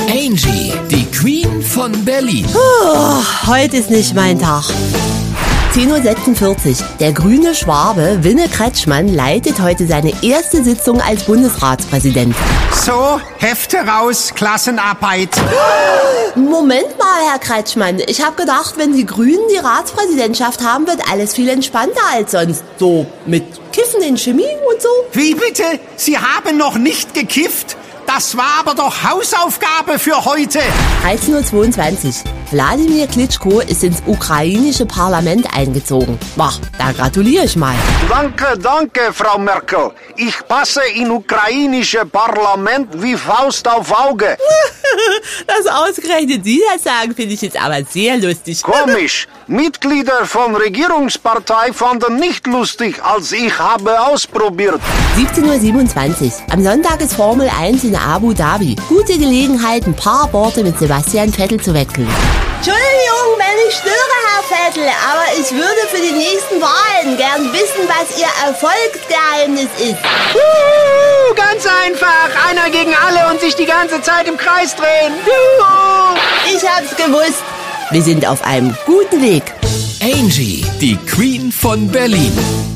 Angie, die Queen von Berlin. Heute ist nicht mein Tag. 10.46 Uhr. Der grüne Schwabe Winne Kretschmann leitet heute seine erste Sitzung als Bundesratspräsident. So, Hefte raus, Klassenarbeit. Moment mal, Herr Kretschmann. Ich habe gedacht, wenn die Grünen die Ratspräsidentschaft haben, wird alles viel entspannter als sonst. So mit Kiffen in Chemie und so. Wie bitte? Sie haben noch nicht gekifft? Das war aber doch Hausaufgabe für heute. 13.22 Uhr. Wladimir Klitschko ist ins ukrainische Parlament eingezogen. Boah, da gratuliere ich mal. Danke, Frau Merkel. Ich passe in ukrainische Parlament wie Faust auf Auge. Dass ausgerechnet Sie das sagen, finde ich jetzt aber sehr lustig. Komisch. Mitglieder von Regierungspartei fanden nicht lustig, als ich habe ausprobiert. 17.27 Uhr. Am Sonntag ist Formel 1 in Abu Dhabi. Gute Gelegenheit, ein paar Worte mit Sebastian Vettel zu wechseln. Entschuldigung, wenn ich störe, Herr Vettel, aber ich würde für die nächsten Wahlen gern wissen, was Ihr Erfolgsgeheimnis ist. Ganz einfach. Einer gegen alle und sich die ganze Zeit im Kreis drehen. Ich hab's gewusst. Wir sind auf einem guten Weg. Angie, die Queen von Berlin.